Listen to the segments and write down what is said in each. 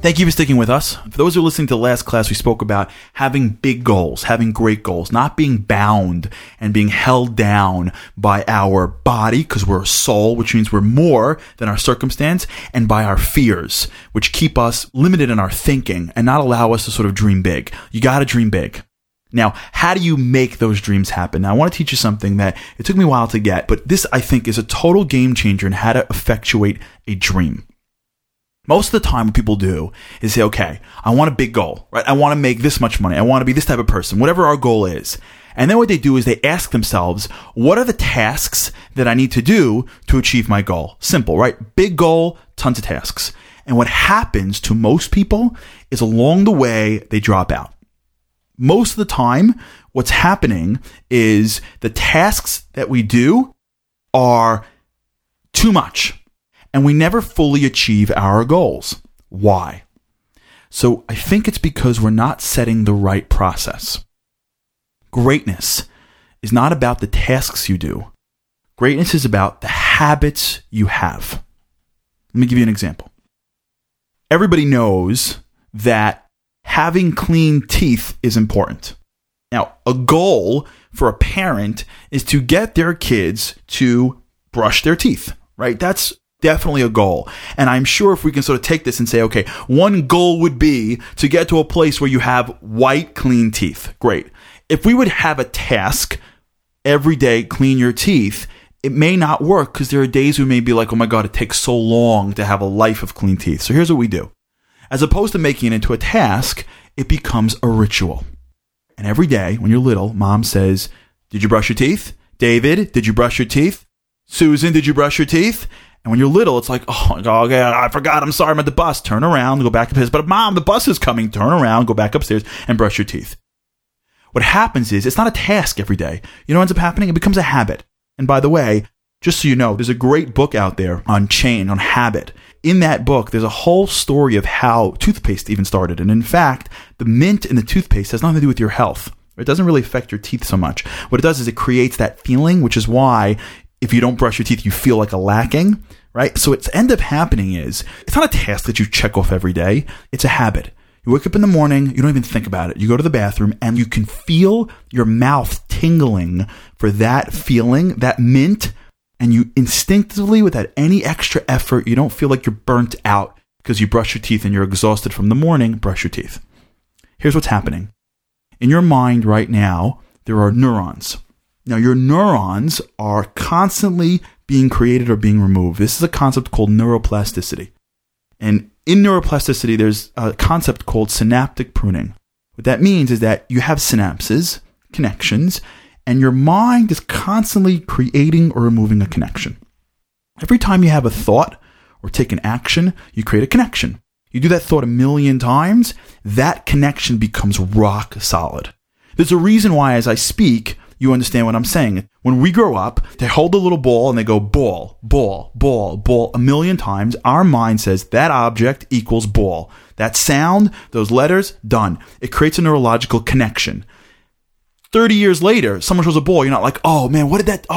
Thank you for sticking with us. For those who are listening to the last class, we spoke about having big goals, having great goals, not being bound and being held down by our body, because we're a soul, which means we're more than our circumstance, and by our fears, which keep us limited in our thinking and not allow us to sort of dream big. You got to dream big. Now, how do you make those dreams happen? Now, I want to teach you something that it took me a while to get, but this, I think, is a total game changer in how to effectuate a dream. Most of the time, what people do is say, okay, I want a big goal, right? I want to make this much money. I want to be this type of person, whatever our goal is. And then what they do is they ask themselves, what are the tasks that I need to do to achieve my goal? Simple, right? Big goal, tons of tasks. And what happens to most people is along the way, they drop out. Most of the time, what's happening is the tasks that we do are too much. And we never fully achieve our goals. Why? So I think it's because we're not setting the right process. Greatness is not about the tasks you do. Greatness is about the habits you have. Let me give you an example. Everybody knows that having clean teeth is important. Now, a goal for a parent is to get their kids to brush their teeth, right? That's definitely a goal. And I'm sure if we can sort of take this and say, okay, one goal would be to get to a place where you have white, clean teeth. Great. If we would have a task every day, clean your teeth, it may not work because there are days we may be like, oh my God, it takes so long to have a life of clean teeth. So here's what we do. As opposed to making it into a task, it becomes a ritual. And every day when you're little, mom says, did you brush your teeth? David, did you brush your teeth? Susan, did you brush your teeth? And when you're little, it's like, oh, okay, I forgot. I'm sorry, I'm at the bus. Turn around, go back upstairs. But mom, the bus is coming. Turn around, go back upstairs and brush your teeth. What happens is it's not a task every day. You know what ends up happening? It becomes a habit. And by the way, just so you know, there's a great book out there on habit. In that book, there's a whole story of how toothpaste even started. And in fact, the mint in the toothpaste has nothing to do with your health. It doesn't really affect your teeth so much. What it does is it creates that feeling, which is why if you don't brush your teeth, you feel like a lacking, right? So what's end up happening is it's not a task that you check off every day. It's a habit. You wake up in the morning, you don't even think about it. You go to the bathroom and you can feel your mouth tingling for that feeling, that mint, and you instinctively, without any extra effort, you don't feel like you're burnt out because you brush your teeth and you're exhausted from the morning, brush your teeth. Here's what's happening. In your mind right now, there are neurons. Now, your neurons are constantly being created or being removed. This is a concept called neuroplasticity. And in neuroplasticity, there's a concept called synaptic pruning. What that means is that you have synapses, connections, and your mind is constantly creating or removing a connection. Every time you have a thought or take an action, you create a connection. You do that thought 1,000,000 times, that connection becomes rock solid. There's a reason why, as I speak, you understand what I'm saying. When we grow up, they hold a little ball and they go ball, ball, ball, ball 1,000,000 times. Our mind says that object equals ball. That sound, those letters, done. It creates a neurological connection. 30 years later, someone shows a ball. You're not like, oh man, what did that?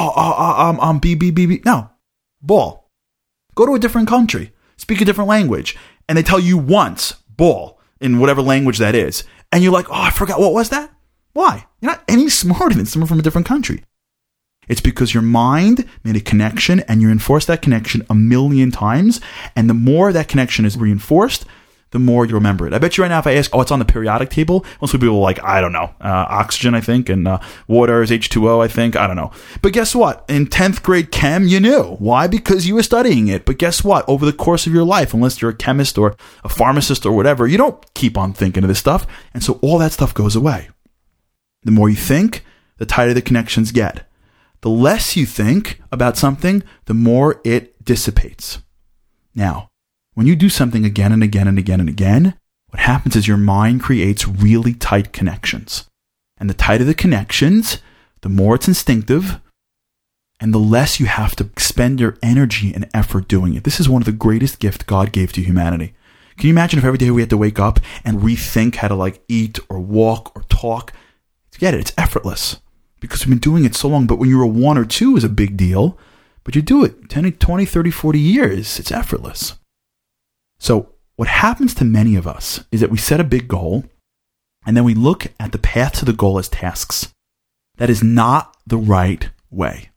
B. No, ball. Go to a different country, speak a different language, and they tell you once, ball, in whatever language that is. And you're like, oh, I forgot. What was that? Why? You're not any smarter than someone from a different country. It's because your mind made a connection and you reinforced that connection 1,000,000 times. And the more that connection is reinforced, the more you remember it. I bet you right now if I ask, it's on the periodic table, most people are like, I don't know, oxygen, I think, and water is H2O, I think, I don't know. But guess what? In 10th grade chem, you knew. Why? Because you were studying it. But guess what? Over the course of your life, unless you're a chemist or a pharmacist or whatever, you don't keep on thinking of this stuff. And so all that stuff goes away. The more you think, the tighter the connections get. The less you think about something, the more it dissipates. Now, when you do something again and again and again and again, what happens is your mind creates really tight connections. And the tighter the connections, the more it's instinctive, and the less you have to expend your energy and effort doing it. This is one of the greatest gifts God gave to humanity. Can you imagine if every day we had to wake up and rethink how to eat or walk or talk? Get it, it's effortless because we've been doing it so long. But when you're a 1 or 2 is a big deal, but you do it 10, 20, 30, 40 years, it's effortless. So What happens to many of us is that we set a big goal and then we look at the path to the goal as tasks. That is not the right way.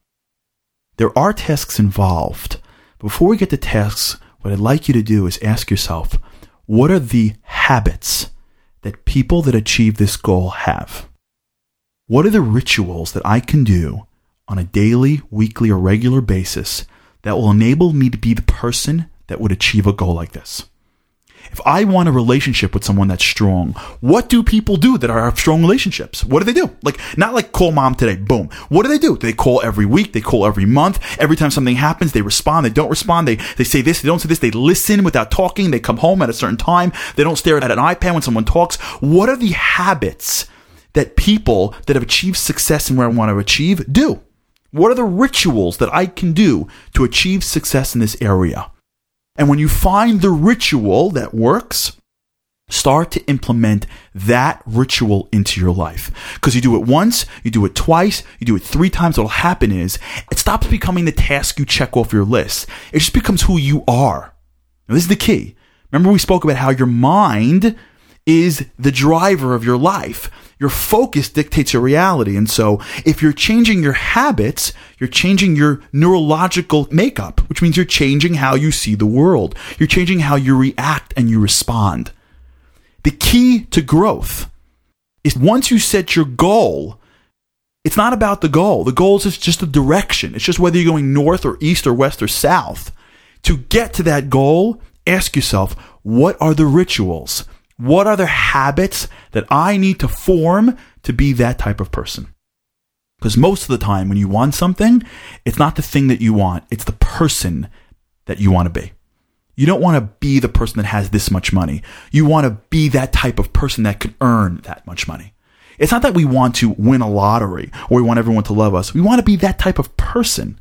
There are tasks involved. Before we get to tasks, what I'd like you to do is ask yourself, what are the habits that people that achieve this goal have? What are the rituals that I can do on a daily, weekly, or regular basis that will enable me to be the person that would achieve a goal like this? If I want a relationship with someone that's strong, what do people do that have strong relationships? What do they do? Not like call mom today, boom. What do? They call every week, they call every month. Every time something happens, they respond, they don't respond, they say this, they don't say this, they listen without talking, they come home at a certain time, they don't stare at an iPad when someone talks. What are the habits that people that have achieved success in where I want to achieve do? What are the rituals that I can do to achieve success in this area? And when you find the ritual that works, start to implement that ritual into your life. Because you do it once, you do it twice, you do it 3 times, what will happen is it stops becoming the task you check off your list. It just becomes who you are. Now, this is the key. Remember we spoke about how your mind is the driver of your life. Your focus dictates your reality. And so if you're changing your habits, you're changing your neurological makeup, which means you're changing how you see the world. You're changing how you react and you respond. The key to growth is once you set your goal, it's not about the goal. The goal is just a direction. It's just whether you're going north or east or west or south. To get to that goal, ask yourself, what are the rituals? What are the habits that I need to form to be that type of person? Because most of the time when you want something, it's not the thing that you want. It's the person that you want to be. You don't want to be the person that has this much money. You want to be that type of person that can earn that much money. It's not that we want to win a lottery or we want everyone to love us. We want to be that type of person.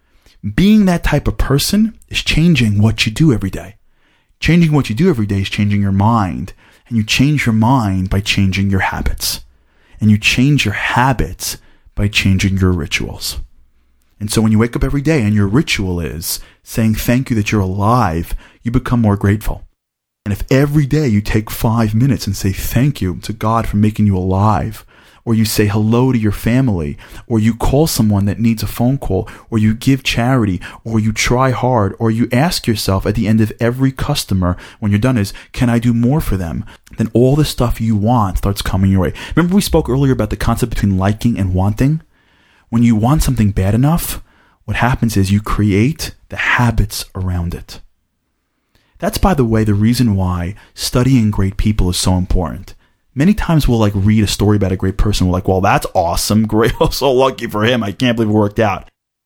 Being that type of person is changing what you do every day. Changing what you do every day is changing your mind. And you change your mind by changing your habits. And you change your habits by changing your rituals. And so when you wake up every day and your ritual is saying thank you that you're alive, you become more grateful. And if every day you take 5 minutes and say thank you to God for making you alive, or you say hello to your family, or you call someone that needs a phone call, or you give charity, or you try hard, or you ask yourself at the end of every customer when you're done is, can I do more for them? Then all the stuff you want starts coming your way. Remember we spoke earlier about the concept between liking and wanting? When you want something bad enough, what happens is you create the habits around it. That's, by the way, the reason why studying great people is so important. Many times we'll read a story about a great person. We're like, well, that's awesome. Great. I'm so lucky for him. I can't believe it worked out.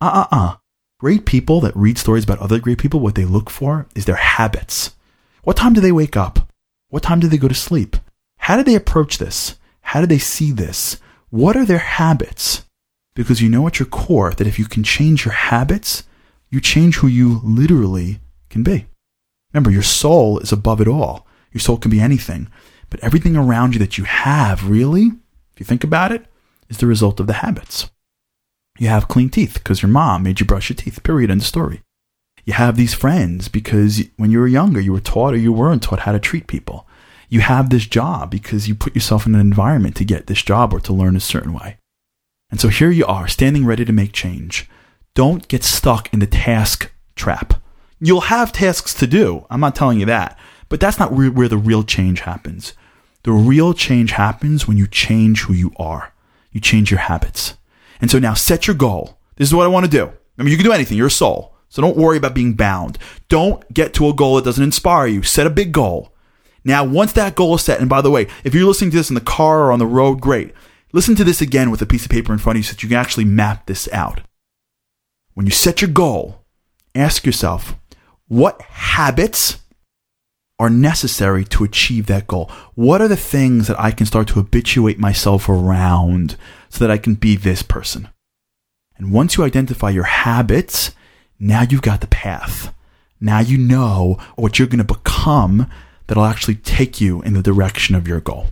Great people that read stories about other great people, what they look for is their habits. What time do they wake up? What time do they go to sleep? How do they approach this? How do they see this? What are their habits? Because you know at your core that if you can change your habits, you change who you literally can be. Remember, your soul is above it all. Your soul can be anything. But everything around you that you have, really, if you think about it, is the result of the habits. You have clean teeth because your mom made you brush your teeth, period, end of story. You have these friends because when you were younger, you were taught or you weren't taught how to treat people. You have this job because you put yourself in an environment to get this job or to learn a certain way. And so here you are, standing ready to make change. Don't get stuck in the task trap. You'll have tasks to do. I'm not telling you that. But that's not where the real change happens. The real change happens when you change who you are. You change your habits. And so now set your goal. This is what I want to do. I mean, you can do anything. You're a soul. So don't worry about being bound. Don't get to a goal that doesn't inspire you. Set a big goal. Now, once that goal is set, and by the way, if you're listening to this in the car or on the road, great. Listen to this again with a piece of paper in front of you so that you can actually map this out. When you set your goal, ask yourself, what habits are necessary to achieve that goal? What are the things that I can start to habituate myself around so that I can be this person? And once you identify your habits, now you've got the path. Now you know what you're going to become that'll actually take you in the direction of your goal.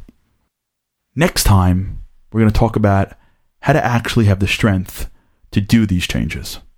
Next time, we're going to talk about how to actually have the strength to do these changes.